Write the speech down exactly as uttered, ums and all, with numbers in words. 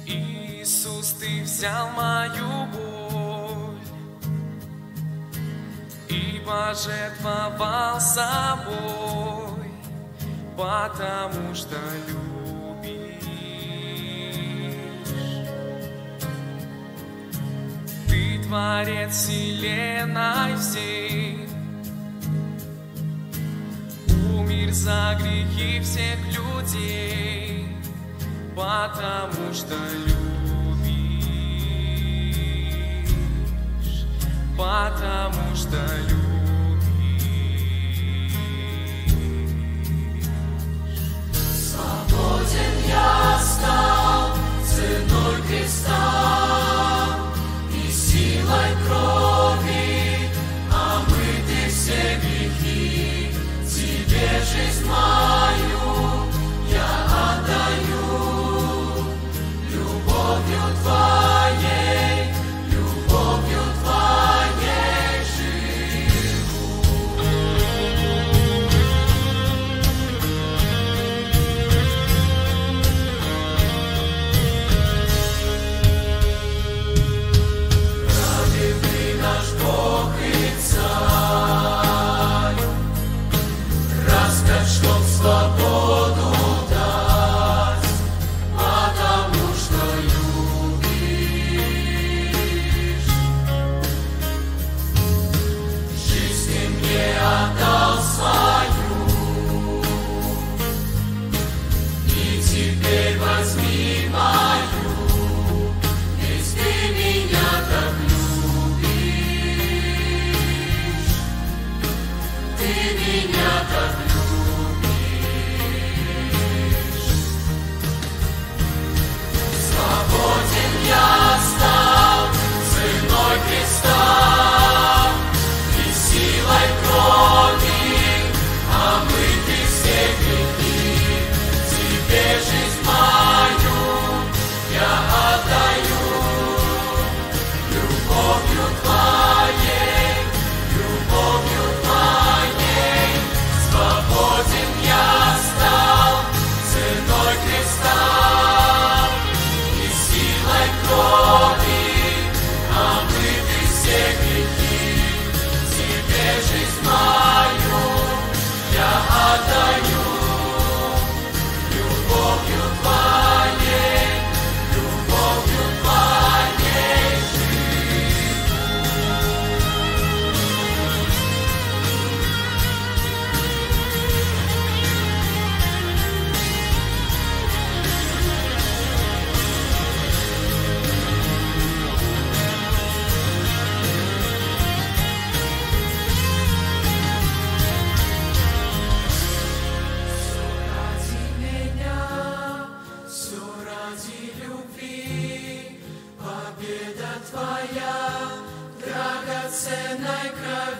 Иисус, Ты взял мою боль и пожертвовал собой, потому что любишь. Ты Творец вселенной всей, умер за грехи всех людей, потому что любишь, потому что любишь. Свободен я стал ценой креста и силой крови омыты все грехи. Тебе жизнь мою я отдаю, любовью Твоей, любовью Твоей живу. Праведный наш Бог и Царь, распят, чтоб свободу дать, потому что любишь. Жизнь Ты мне отдал свою, и теперь возьми мою, ведь Ты меня так любишь, Ты меня так любишь. Свободен я стал ценой креста и силой крови омыты все грехи. Тебе жизнь мою я отдаю, любовью Твоей, любовью Твоей. Свободен я стал ценой креста и силой крови омыты все грехи. Тебе жизнь мою я отдаю, любовью Твоей, любовью Твоей Все ради меня, все ради любви, победа Твоя, драгоценной крови.